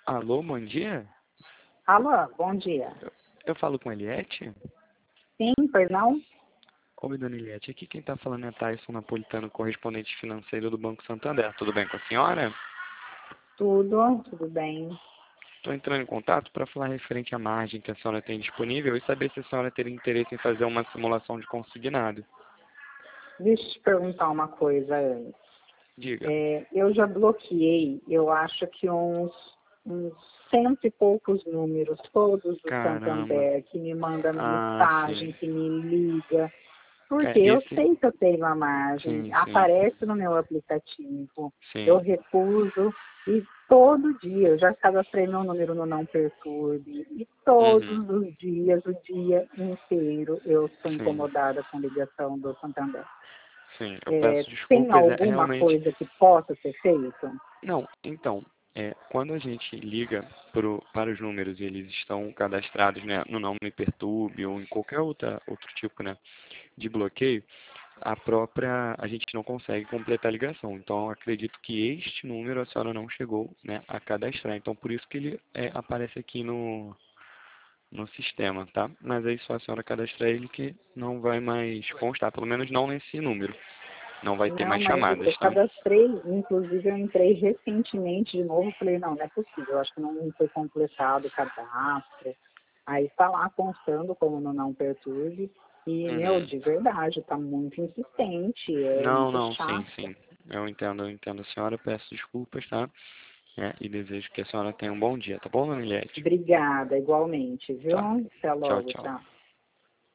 Alô, bom dia? Alô, bom dia. Eu falo com a Eliette? Sim, pois não? Oi, dona Eliette. Aqui quem está falando é Tyson Napolitano, correspondente financeiro do Banco Santander. Tudo bem com a senhora? Tudo bem. Estou entrando em contato para falar referente à margem que a senhora tem disponível e saber se a senhora teria interesse em fazer uma simulação de consignado. Deixa eu te perguntar uma coisa antes. Diga. Eu já bloqueei, eu acho que uns cento e poucos números, todos do Caramba. Santander, que me manda Ah, mensagem, sim. que me liga. Porque É, eu esse... sei que eu tenho a margem, Sim, sim, aparece no meu aplicativo, eu sim. recuso e todo dia, eu já cadastrei meu número no Não Perturbe, e todos Uhum. os dias, o dia inteiro, eu sou Sim, incomodada com ligação do Santander. sim. Eu peço Tem desculpas, é alguma realmente... coisa que possa ser feita? Não, então, quando a gente liga para os números e eles estão cadastrados, né, no Não Me Perturbe ou em qualquer outro tipo, né, de bloqueio, a gente não consegue completar a ligação. Então, eu acredito que este número a senhora não chegou, né, a cadastrar. Então, por isso que ele aparece aqui no sistema, tá? Mas aí só a senhora cadastrar ele que não vai mais constar, pelo menos não nesse número. Não vai ter Não, mais mas eu chamadas, tá? cadastrei, inclusive eu entrei recentemente de novo, falei, não é possível, eu acho que não foi completado o cadastro. Aí está lá constando como no Não Perturbe, e, meu, Uhum. de verdade, está muito insistente, é Não, muito não, sim, chato. sim. Eu entendo a senhora, peço desculpas, tá? E desejo que a senhora tenha um bom dia, tá bom, dona Eliette? Obrigada, igualmente, viu? Tá. Até Tchau, logo, tchau. tchau.